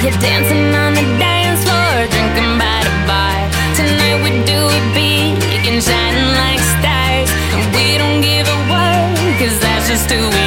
You're dancing on the dance floor, drinking by the bar. Tonight we do it big and shining like stars, and we don't give a what, 'cause that's just who we